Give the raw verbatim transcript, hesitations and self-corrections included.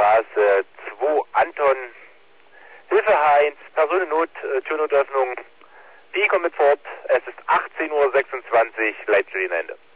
Straße zwei Anton. Hilfe Heinz, Personennot, äh, Türnotöffnung. Die kommt mit fort. Es ist achtzehn Uhr sechsundzwanzig, Leitstudien Ende.